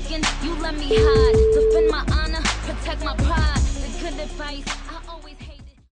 speaking, you let me hide. Defend my honor, protect my pride. The good advice